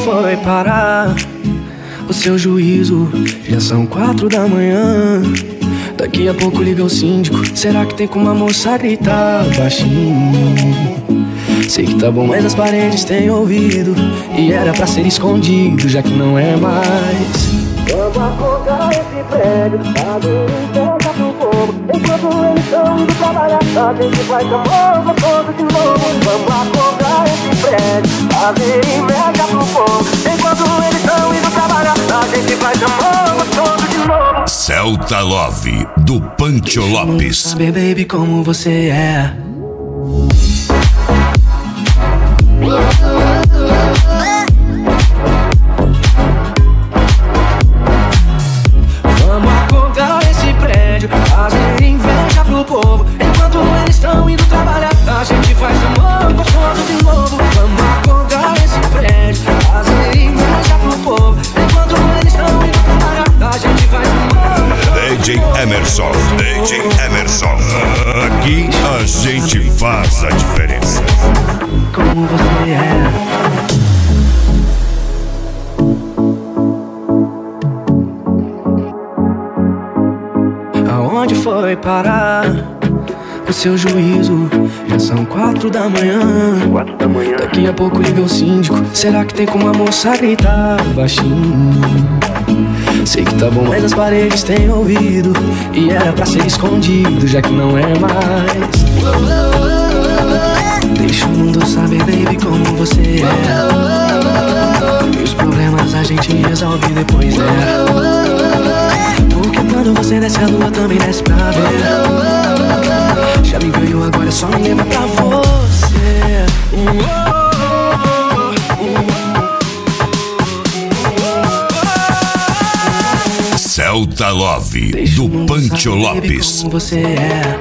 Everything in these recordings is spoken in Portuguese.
foi parar o seu juízo? Já são 4 da manhã. Daqui a pouco liga o síndico. Será que tem como a moça gritar baixinho? Sei que tá bom, mas as paredes têm ouvido e era pra ser escondido, já que não é mais. Vamos acordar esse prédio, fazer inveja pro povo. Enquanto eles estão indo trabalhar, a gente vai chamar gostoso de novo. Vamos acordar esse prédio, fazer inveja pro povo. Enquanto eles estão indo trabalhar, a gente vai chamar gostoso de novo. Celta Love, do Pancho Lopes. Saber, baby, como você é. Vamos acordar esse prédio, fazer inveja pro povo. Enquanto eles estão indo trabalhar, a gente faz amor gostoso de novo. Vamos acordar esse prédio, fazer inveja pro povo. Enquanto eles estão indo trabalhar, a gente faz amor. DJ Emerson, DJ Emerson. Aqui a gente faz a diferença. Como você é. Aonde foi parar o seu juízo? Já são 4 da manhã. Daqui a pouco liga o síndico. Será que tem como a moça gritar baixinho? Sei que tá bom, mas as paredes têm ouvido e era pra ser escondido, já que não é mais. Deixa o mundo saber, baby, como você é. E os problemas a gente resolve depois, né? Porque quando você desce a lua também desce pra ver. Já me ganhou, agora é só me lembrar pra você. Celta Love, do Pancho Lopes. Como você é.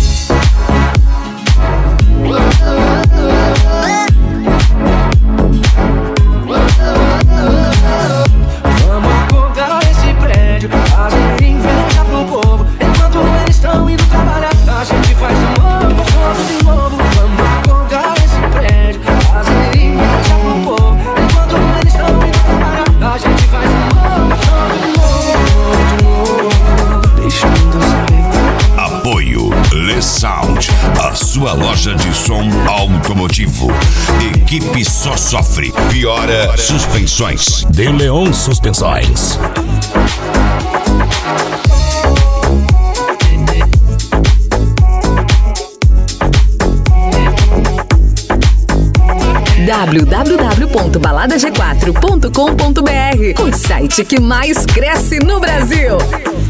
Vamos acordar esse prédio, fazer inveja pro povo. Enquanto eles estão indo trabalhar, a gente faz amor gostoso de novo. Vamos acordar esse prédio, fazer inveja pro povo. Enquanto eles estão indo trabalhar, a gente faz amor gostoso de novo. Deixa o mundo saber. Apoio Le Sound, a sua loja de som automotivo. Equipe Só Sofre, Piora Suspensões. De Leon Suspensões. www.baladag4.com.br, o site que mais cresce no Brasil.